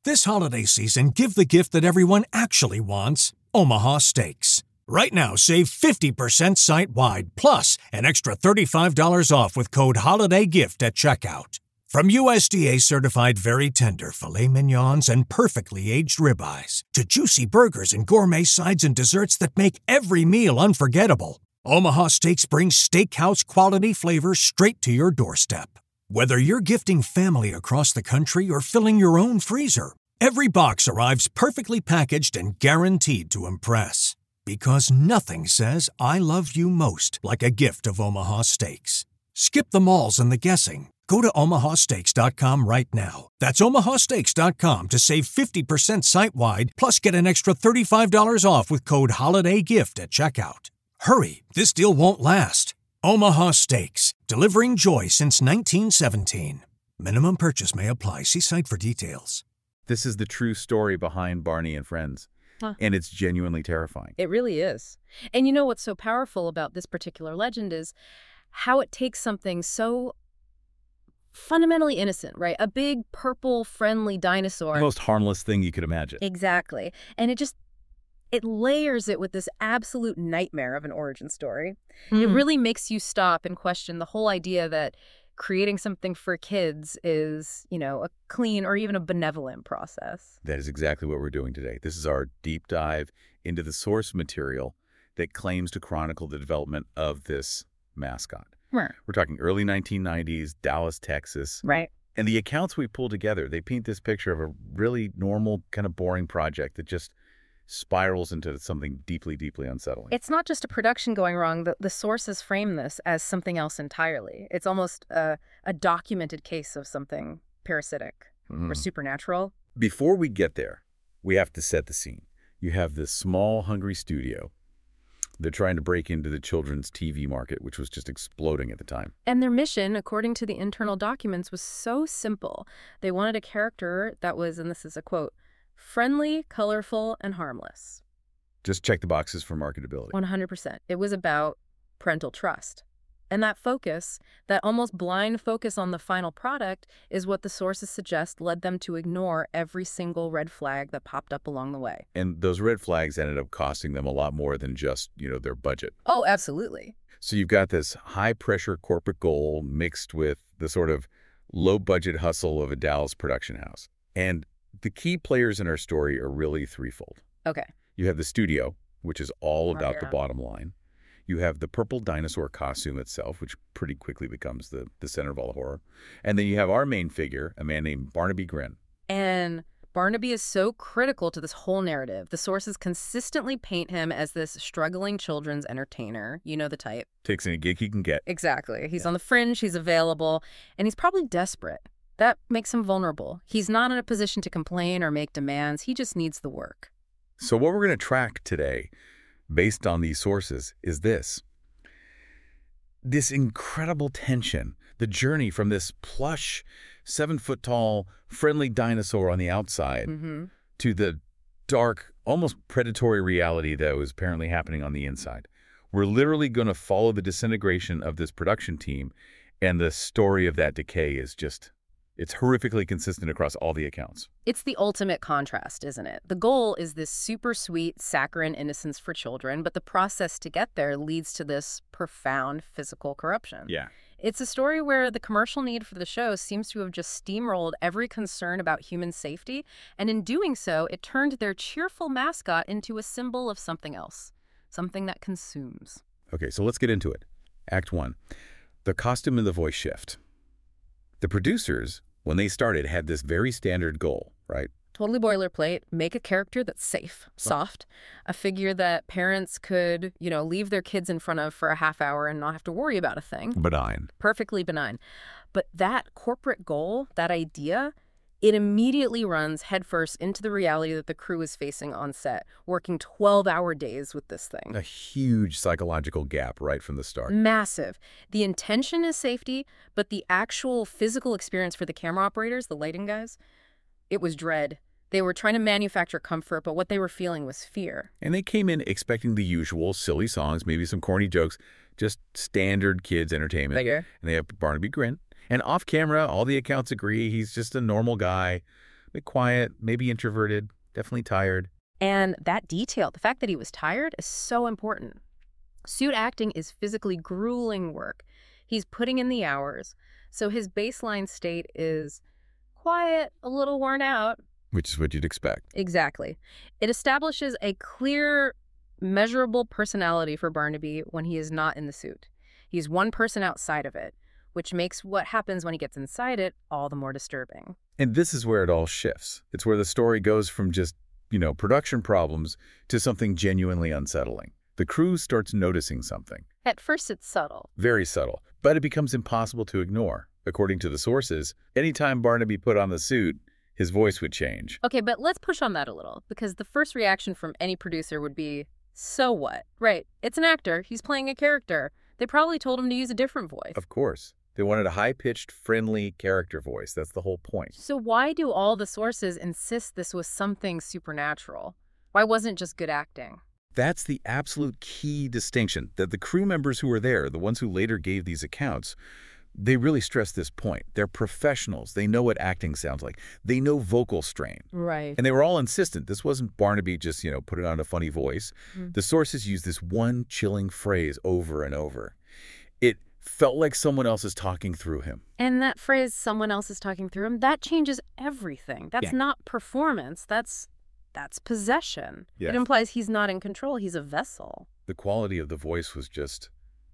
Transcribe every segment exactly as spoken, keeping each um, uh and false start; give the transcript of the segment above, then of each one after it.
This holiday season, give the gift that everyone actually wants, Omaha Steaks. Right now, save fifty percent site-wide, plus an extra thirty-five dollars off with code HOLIDAYGIFT at checkout. From U S D A-certified very tender filet mignons and perfectly aged ribeyes to juicy burgers and gourmet sides and desserts that make every meal unforgettable, Omaha Steaks brings steakhouse quality flavor straight to your doorstep. Whether you're gifting family across the country or filling your own freezer, every box arrives perfectly packaged and guaranteed to impress. Because nothing says I love you most like a gift of Omaha Steaks. Skip the malls and the guessing. Go to omaha steaks dot com right now. That's omaha steaks dot com to save fifty percent site-wide, plus get an extra thirty-five dollars off with code HOLIDAYGIFT at checkout. Hurry, this deal won't last. Omaha Steaks, delivering joy since nineteen seventeen. Minimum purchase may apply. See site for details. This is the true story behind Barney and Friends, Huh. and it's genuinely terrifying. It really is. And you know what's so powerful about this particular legend is how it takes something so fundamentally innocent, right? A big, purple, friendly dinosaur. The most harmless thing you could imagine. Exactly. And it just, it layers it with this absolute nightmare of an origin story. Mm. It really makes you stop and question the whole idea that creating something for kids is, you know, a clean or even a benevolent process. That is exactly what we're doing today. This is our deep dive into the source material that claims to chronicle the development of this mascot. Right. We're talking early nineteen nineties, Dallas, Texas. Right. And the accounts we pull together, they paint this picture of a really normal, kind of boring project that just spirals into something deeply, deeply unsettling. It's not just a production going wrong. The, the sources frame this as something else entirely. It's almost a, a documented case of something parasitic Mm. or supernatural. Before we get there, we have to set the scene. You have this small, hungry studio. They're trying to break into the children's T V market, which was just exploding at the time. And their mission, according to the internal documents, was so simple. They wanted a character that was, and this is a quote, friendly, colorful, and harmless. Just check the boxes for marketability. one hundred percent. It was about parental trust. And that focus, that almost blind focus on the final product, is what the sources suggest led them to ignore every single red flag that popped up along the way. And those red flags ended up costing them a lot more than just, you know, their budget. Oh, absolutely. So you've got this high-pressure corporate goal mixed with the sort of low-budget hustle of a Dallas production house. And the key players in our story are really threefold. Okay. You have the studio, which is all Oh, about the yeah. bottom line. You have the purple dinosaur costume itself, which pretty quickly becomes the, the center of all the horror. And then you have our main figure, a man named Barnaby Grin. And Barnaby is so critical to this whole narrative. The sources consistently paint him as this struggling children's entertainer. You know the type. Takes any gig he can get. Exactly. He's Yeah. on the fringe, he's available, and he's probably desperate. That makes him vulnerable. He's not in a position to complain or make demands. He just needs the work. So what we're going to track today, based on these sources, is this. This incredible tension, the journey from this plush, seven-foot-tall, friendly dinosaur on the outside Mm-hmm. to the dark, almost predatory reality that was apparently happening on the inside. We're literally going to follow the disintegration of this production team, and the story of that decay is just, it's horrifically consistent across all the accounts. It's the ultimate contrast, isn't it? The goal is this super sweet, saccharine innocence for children, but the process to get there leads to this profound physical corruption. Yeah. It's a story where the commercial need for the show seems to have just steamrolled every concern about human safety, and in doing so, it turned their cheerful mascot into a symbol of something else, something that consumes. Okay, so let's get into it. Act one, the costume and the voice shift. The producers, when they started, had this very standard goal, right? Totally boilerplate, make a character that's safe, soft, a figure that parents could, you know, leave their kids in front of for a half hour and not have to worry about a thing. Benign. Perfectly benign. But that corporate goal, that idea, it immediately runs headfirst into the reality that the crew is facing on set, working twelve-hour days with this thing. A huge psychological gap right from the start. Massive. The intention is safety, but the actual physical experience for the camera operators, the lighting guys, it was dread. They were trying to manufacture comfort, but what they were feeling was fear. And they came in expecting the usual silly songs, maybe some corny jokes, just standard kids' entertainment. Figure. And they have Barnaby Grin. And off camera, all the accounts agree he's just a normal guy. bit quiet, maybe introverted, definitely tired. And that detail, the fact that he was tired, is so important. Suit acting is physically grueling work. He's putting in the hours, so his baseline state is quiet, a little worn out. Which is what you'd expect. Exactly. It establishes a clear, measurable personality for Barnaby when he is not in the suit. He's one person outside of it, which makes what happens when he gets inside it all the more disturbing. And this is where it all shifts. It's where the story goes from just, you know, production problems to something genuinely unsettling. The crew starts noticing something. At first, it's subtle. Very subtle, but it becomes impossible to ignore. According to the sources, anytime Barnaby put on the suit, his voice would change. Okay, but let's push on that a little, because the first reaction from any producer would be, so what? Right, it's an actor. He's playing a character. They probably told him to use a different voice. Of course. They wanted a high-pitched, friendly character voice. That's the whole point. So why do all the sources insist this was something supernatural? Why wasn't it just good acting? That's the absolute key distinction, that the crew members who were there, the ones who later gave these accounts, they really stress this point. They're professionals. They know what acting sounds like. They know vocal strain. Right. And they were all insistent. This wasn't Barnaby just, you know, putting on a funny voice. Mm. The sources used this one chilling phrase over and over. It felt like someone else is talking through him. And that phrase, someone else is talking through him, that changes everything. That's Yeah. not performance. That's that's possession. Yes. It implies he's not in control. He's a vessel. The quality of the voice was just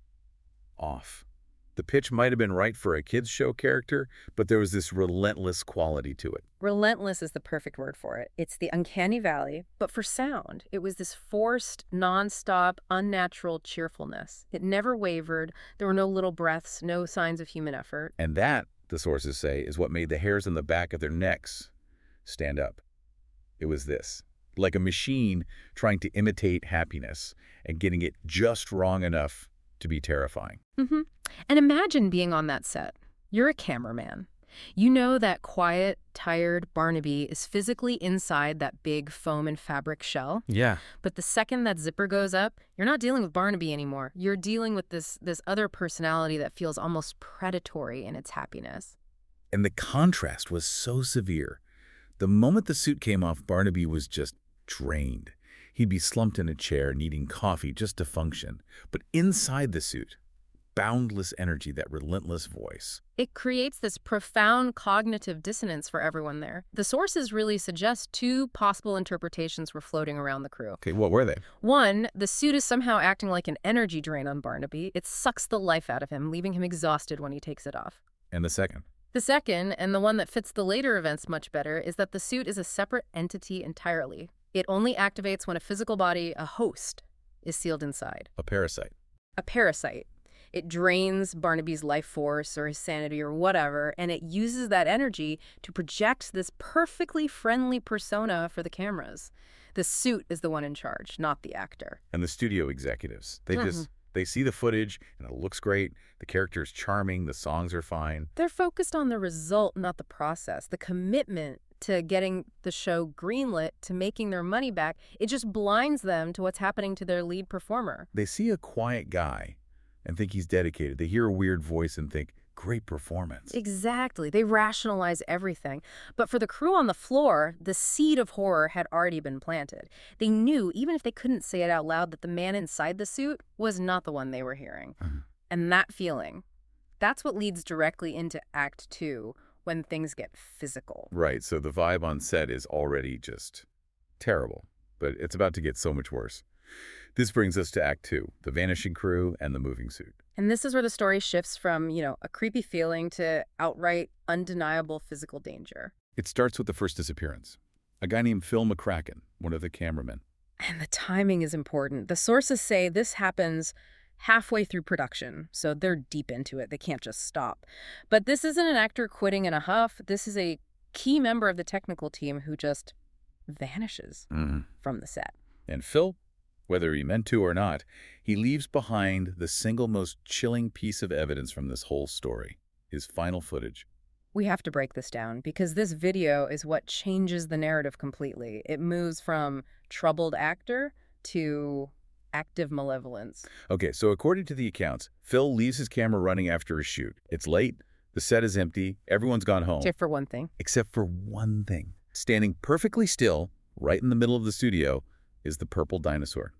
off. The pitch might have been right for a kids' show character, but there was this relentless quality to it. Relentless is the perfect word for it. It's the uncanny valley, but for sound. It was this forced, nonstop, unnatural cheerfulness. It never wavered. There were no little breaths, no signs of human effort. And that, the sources say, is what made the hairs on the back of their necks stand up. It was this, like a machine trying to imitate happiness and getting it just wrong enough to be terrifying. Mm-hmm. And imagine being on that set. You're a cameraman. You know that quiet, tired Barnaby is physically inside that big foam and fabric shell. Yeah. But the second that zipper goes up, you're not dealing with Barnaby anymore. You're dealing with this, this other personality that feels almost predatory in its happiness. And the contrast was so severe. The moment the suit came off, Barnaby was just drained. He'd be slumped in a chair, needing coffee just to function. But inside the suit, boundless energy, that relentless voice. It creates this profound cognitive dissonance for everyone there. The sources really suggest two possible interpretations were floating around the crew. Okay, what were they? One, the suit is somehow acting like an energy drain on Barnaby. It sucks the life out of him, leaving him exhausted when he takes it off. And the second? The second, and the one that fits the later events much better, is that the suit is a separate entity entirely. It only activates when a physical body, a host, is sealed inside. A parasite. A parasite. It drains Barnaby's life force or his sanity or whatever, and it uses that energy to project this perfectly friendly persona for the cameras. The suit is the one in charge, not the actor. And the studio executives. They Mhm. just, they see the footage, and it looks great. The character is charming. The songs are fine. They're focused on the result, not the process. The commitment to getting the show greenlit, to making their money back, it just blinds them to what's happening to their lead performer. They see a quiet guy and think he's dedicated. They hear a weird voice and think, great performance. Exactly. They rationalize everything. But for the crew on the floor, the seed of horror had already been planted. They knew, even if they couldn't say it out loud, that the man inside the suit was not the one they were hearing. Mhm. And that feeling, that's what leads directly into Act Two, when things get physical. Right, so the vibe on set is already just terrible, but it's about to get so much worse. This brings us to Act Two, the vanishing crew and the moving suit. And this is where the story shifts from, you know, a creepy feeling to outright, undeniable physical danger. It starts with the first disappearance. A guy named Phil McCracken, one of the cameramen. And the timing is important. The sources say this happens halfway through production, so they're deep into it. They can't just stop. But this isn't an actor quitting in a huff. This is a key member of the technical team who just vanishes Mm. from the set. And Phil, whether he meant to or not, he leaves behind the single most chilling piece of evidence from this whole story, his final footage. We have to break this down because this video is what changes the narrative completely. It moves from troubled actor to active malevolence. Okay, so according to the accounts, Phil leaves his camera running after a shoot. It's late, the set is empty, everyone's gone home. Except for one thing. Except for one thing. standing perfectly still, right in the middle of the studio, is the purple dinosaur.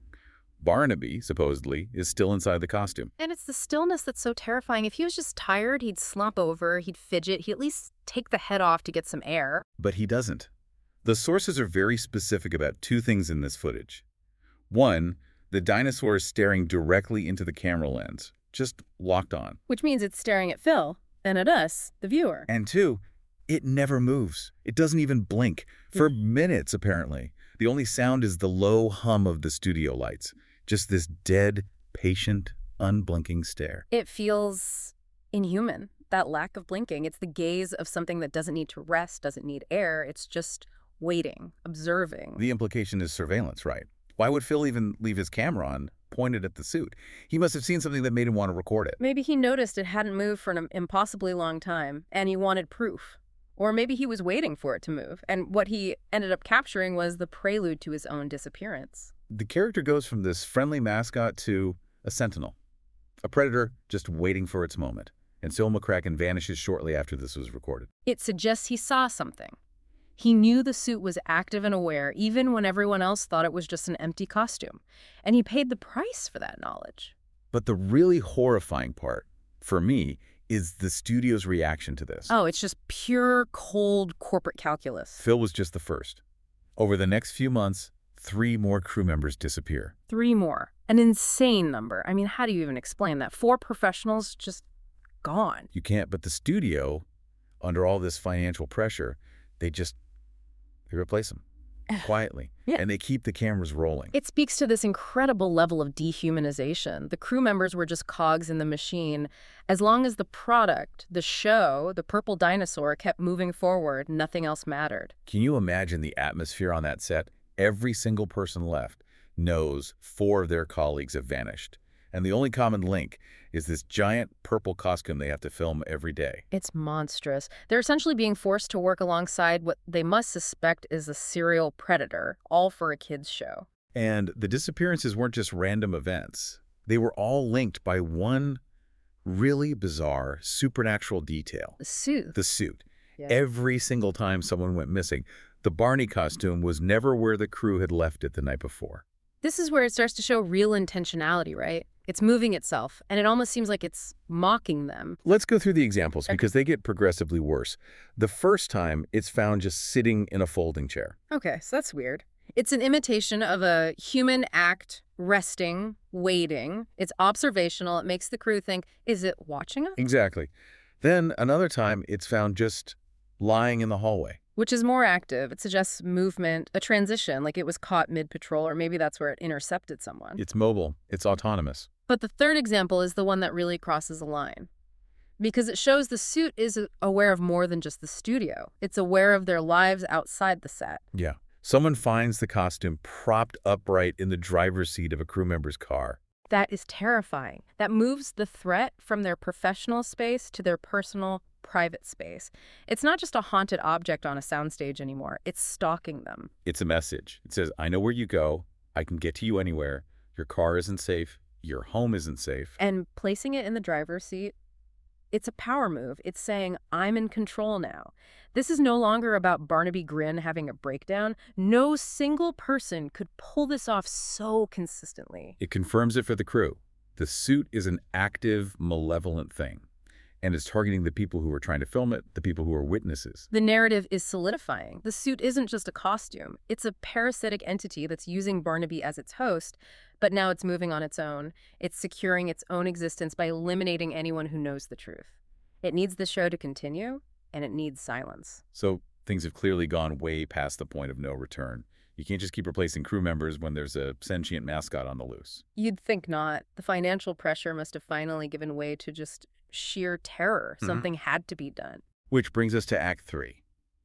Barnaby, supposedly, is still inside the costume. And it's the stillness that's so terrifying. If he was just tired, he'd slump over, he'd fidget, he'd at least take the head off to get some air. But he doesn't. The sources are very specific about two things in this footage. One, the dinosaur is staring directly into the camera lens, just locked on. Which means it's staring at Phil, and at us, the viewer. And two, it never moves. It doesn't even blink. For minutes, apparently. The only sound is the low hum of the studio lights. Just this dead, patient, unblinking stare. It feels inhuman, that lack of blinking. It's the gaze of something that doesn't need to rest, doesn't need air. It's just waiting, observing. The implication is surveillance, right? Why would Phil even leave his camera on, pointed at the suit? He must have seen something that made him want to record it. Maybe he noticed it hadn't moved for an impossibly long time, and he wanted proof. Or maybe he was waiting for it to move, and what he ended up capturing was the prelude to his own disappearance. The character goes from this friendly mascot to a sentinel, a predator just waiting for its moment. And Phil McCracken vanishes shortly after this was recorded. It suggests he saw something. He knew the suit was active and aware, even when everyone else thought it was just an empty costume. And he paid the price for that knowledge. But the really horrifying part, for me, is the studio's reaction to this. Oh, it's just pure, cold corporate calculus. Phil was just the first. Over the next few months, three more crew members disappear. Three more. An insane number. I mean, how do you even explain that? Four professionals just gone. You can't, but the studio, under all this financial pressure, they just, they replace them quietly. Yeah. And they keep the cameras rolling. It speaks to this incredible level of dehumanization. The crew members were just cogs in the machine. As long as the product, the show, the purple dinosaur kept moving forward, nothing else mattered. Can you imagine the atmosphere on that set? Every single person left knows four of their colleagues have vanished. And the only common link is this giant purple costume they have to film every day. It's monstrous. They're essentially being forced to work alongside what they must suspect is a serial predator, all for a kid's show. And the disappearances weren't just random events. They were all linked by one really bizarre supernatural detail. The suit. The suit. Yeah. Every single time someone went missing, the Barney costume was never where the crew had left it the night before. This is where it starts to show real intentionality, right? It's moving itself, and it almost seems like it's mocking them. Let's go through the examples because they get progressively worse. The first time, it's found just sitting in a folding chair. Okay, so that's weird. It's an imitation of a human act, resting, waiting. It's observational. It makes the crew think, is it watching us? Exactly. Then another time, it's found just lying in the hallway. Which is more active. It suggests movement, a transition, like it was caught mid-patrol, or maybe that's where it intercepted someone. It's mobile. It's autonomous. But the third example is the one that really crosses a line. Because it shows the suit is aware of more than just the studio. It's aware of their lives outside the set. Yeah. Someone finds the costume propped upright in the driver's seat of a crew member's car. That is terrifying. That moves the threat from their professional space to their personal, private space. It's not just a haunted object on a soundstage anymore. It's stalking them. It's a message. It says, I know where you go. I can get to you anywhere. Your car isn't safe. Your home isn't safe. And placing it in the driver's seat, it's a power move. It's saying, I'm in control now. This is no longer about Barnaby Grin having a breakdown. No single person could pull this off so consistently. It confirms it for the crew. The suit is an active, malevolent thing. And it's targeting the people who are trying to film it, the people who are witnesses. The narrative is solidifying. The suit isn't just a costume. It's a parasitic entity that's using Barnaby as its host, but now it's moving on its own. It's securing its own existence by eliminating anyone who knows the truth. It needs the show to continue, and it needs silence. So things have clearly gone way past the point of no return. You can't just keep replacing crew members when there's a sentient mascot on the loose. You'd think not. The financial pressure must have finally given way to just sheer terror. Mm-hmm. Something had to be done. Which brings us to Act Three.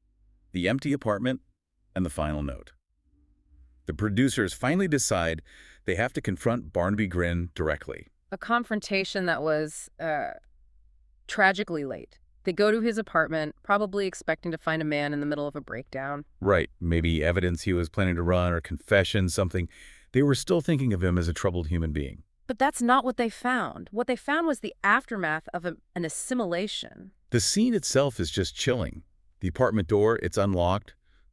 The empty apartment and the final note. The producers finally decide they have to confront Barnaby Grin directly. A confrontation that was uh, tragically late. They go to his apartment, probably expecting to find a man in the middle of a breakdown. Right. Maybe evidence he was planning to run or confession, something. They were still thinking of him as a troubled human being. But that's not what they found. What they found was the aftermath of a, an assimilation. The scene itself is just chilling. The apartment door, it's unlocked.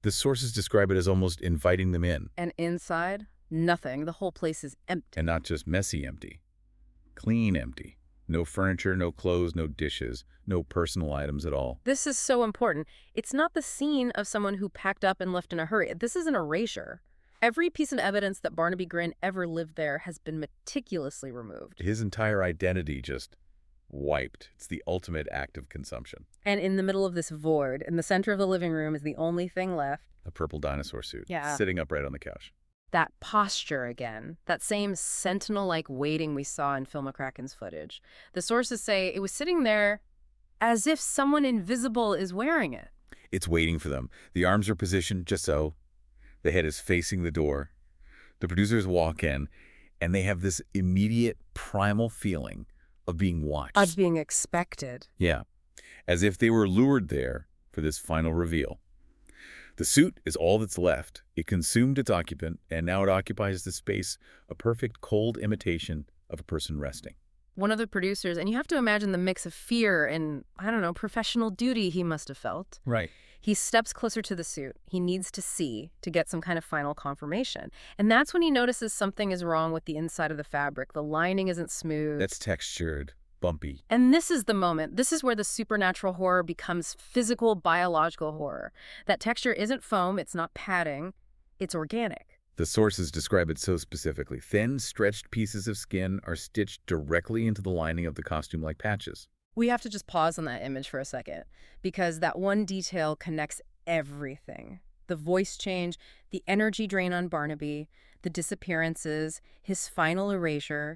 The sources describe it as almost inviting them in. And inside, nothing. The whole place is empty. And not just messy empty. Clean empty. No furniture, no clothes, no dishes, no personal items at all. This is so important. It's not the scene of someone who packed up and left in a hurry. This is an erasure. Every piece of evidence that Barnaby Grin ever lived there has been meticulously removed. His entire identity just wiped. It's the ultimate act of consumption. And in the middle of this void, in the center of the living room, is the only thing left. A purple dinosaur suit. Yeah. Sitting upright on the couch. That posture again, that same sentinel-like waiting we saw in Phil McCracken's footage. The sources say it was sitting there as if someone invisible is wearing it. It's waiting for them. The arms are positioned just so. The head is facing the door. The producers walk in, and they have this immediate primal feeling of being watched. Of being expected. Yeah, as if they were lured there for this final reveal. The suit is all that's left. It consumed its occupant, and now it occupies the space, a perfect cold imitation of a person resting. One of the producers, and you have to imagine the mix of fear and, I don't know, professional duty he must have felt. Right. He steps closer to the suit. He needs to see to get some kind of final confirmation. And that's when he notices something is wrong with the inside of the fabric. The lining isn't smooth. That's textured, bumpy. And this is the moment. This is where the supernatural horror becomes physical, biological horror. That texture isn't foam. It's not padding. It's organic. The sources describe it so specifically. Thin, stretched pieces of skin are stitched directly into the lining of the costume like patches. We have to just pause on that image for a second, because that one detail connects everything. The voice change, the energy drain on Barnaby, the disappearances, his final erasure.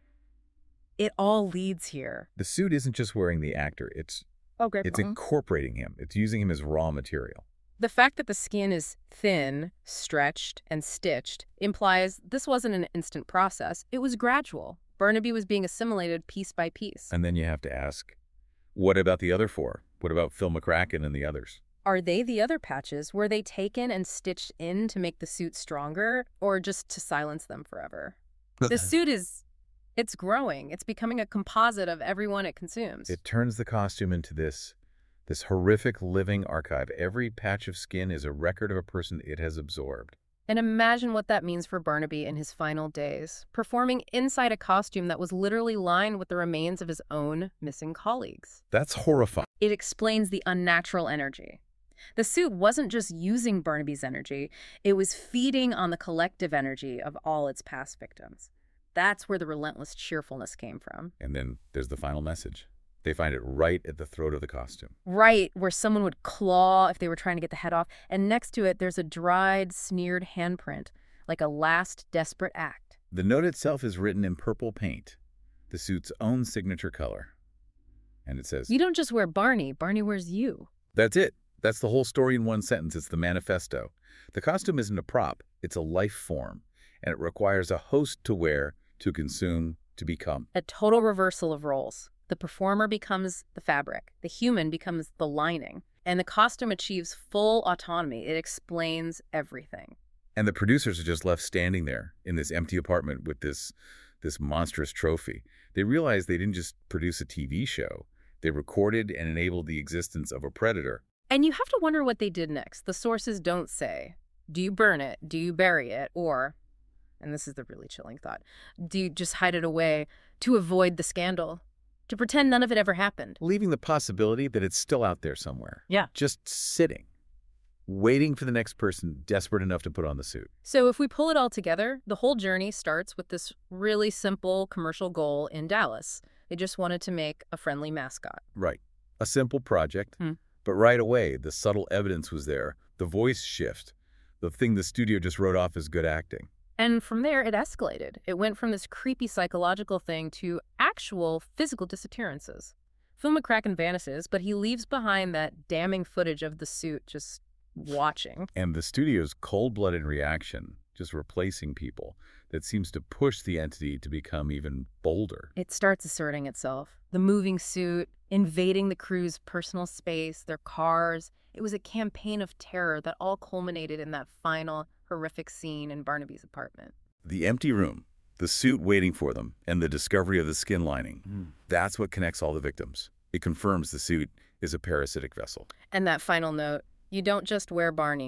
It all leads here. The suit isn't just wearing the actor. It's, Okay. it's incorporating him. It's using him as raw material. The fact that the skin is thin, stretched, and stitched implies this wasn't an instant process. It was gradual. Barnaby was being assimilated piece by piece. And then you have to ask, what about the other four? What about Phil McCracken and the others? Are they the other patches? Were they taken and stitched in to make the suit stronger, or just to silence them forever? The suit is, it's growing. It's becoming a composite of everyone it consumes. It turns the costume into this, this horrific living archive. Every patch of skin is a record of a person it has absorbed. And imagine what that means for Barnaby in his final days, performing inside a costume that was literally lined with the remains of his own missing colleagues. That's horrifying. It explains the unnatural energy. The suit wasn't just using Barnaby's energy, it was feeding on the collective energy of all its past victims. That's where the relentless cheerfulness came from. And then there's the final message. They find it right at the throat of the costume. Right, where someone would claw if they were trying to get the head off. And next to it, there's a dried, smeared handprint, like a last desperate act. The note itself is written in purple paint, the suit's own signature color. And it says, You don't just wear Barney, Barney wears you. That's it. That's the whole story in one sentence. It's the manifesto. The costume isn't a prop. It's a life form. And it requires a host to wear, to consume, to become. A total reversal of roles. The performer becomes the fabric. The human becomes the lining. And the costume achieves full autonomy. It explains everything. And the producers are just left standing there in this empty apartment with this, this monstrous trophy. They realized they didn't just produce a T V show. They recorded and enabled the existence of a predator. And you have to wonder what they did next. The sources don't say. Do you burn it? Do you bury it? Or, and this is the really chilling thought, do you just hide it away to avoid the scandal? To pretend none of it ever happened? Leaving the possibility that it's still out there somewhere. Yeah. Just sitting, waiting for the next person desperate enough to put on the suit. So if we pull it all together, the whole journey starts with this really simple commercial goal in Dallas. They just wanted to make a friendly mascot. Right. A simple project. Hmm. But right away, the subtle evidence was there. The voice shift. The thing the studio just wrote off as good acting. And from there, it escalated. It went from this creepy psychological thing to actual physical disappearances. Phil McCracken vanishes, but he leaves behind that damning footage of the suit just watching. And the studio's cold-blooded reaction, just replacing people, that seems to push the entity to become even bolder. It starts asserting itself. The moving suit, invading the crew's personal space, their cars. It was a campaign of terror that all culminated in that final horrific scene in Barnaby's apartment. The empty room, the suit waiting for them, and the discovery of the skin lining. Mm. That's what connects all the victims. It confirms the suit is a parasitic vessel. And that final note, you don't just wear Barney,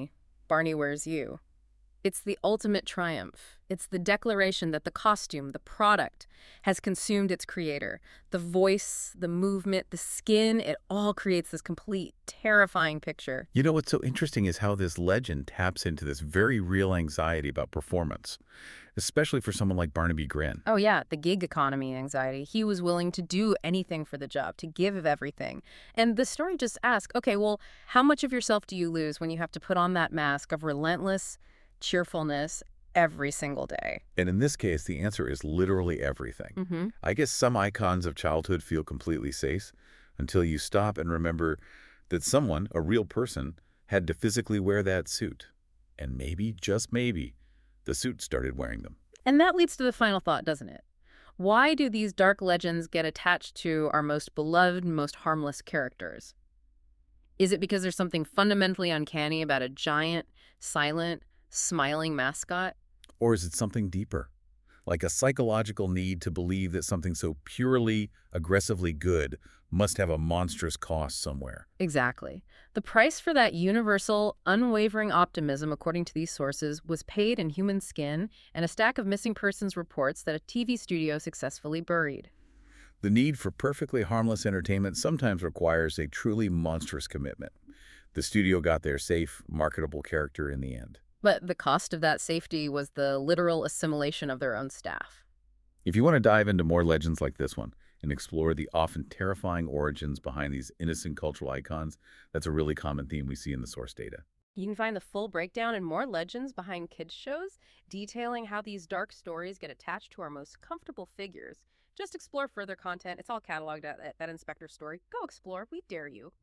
Barney Wears You. It's the ultimate triumph. It's the declaration that the costume, the product, has consumed its creator. The voice, the movement, the skin, it all creates this complete, terrifying picture. You know, what's so interesting is how this legend taps into this very real anxiety about performance, especially for someone like Barnaby Grin. Oh yeah, the gig economy anxiety. He was willing to do anything for the job, to give everything. And the story just asks, okay, well, how much of yourself do you lose when you have to put on that mask of relentless cheerfulness every single day? And in this case, the answer is literally everything. Mm-hmm. I guess some icons of childhood feel completely safe until you stop and remember that someone, a real person, had to physically wear that suit. And maybe, just maybe, the suit started wearing them. And that leads to the final thought, doesn't it? Why do these dark legends get attached to our most beloved, most harmless characters? Is it because there's something fundamentally uncanny about a giant, silent, smiling mascot? Or is it something deeper, like a psychological need to believe that something so purely, aggressively good must have a monstrous cost somewhere? Exactly. The price for that universal, unwavering optimism, according to these sources, was paid in human skin and a stack of missing persons reports that a T V studio successfully buried. The need for perfectly harmless entertainment sometimes requires a truly monstrous commitment. The studio got their safe, marketable character in the end. But the cost of that safety was the literal assimilation of their own staff. If you want to dive into more legends like this one and explore the often terrifying origins behind these innocent cultural icons, that's a really common theme we see in the source data. You can find the full breakdown and more legends behind kids' shows, detailing how these dark stories get attached to our most comfortable figures. Just explore further content. It's all cataloged at, at that Inspector Story. Go explore. We dare you.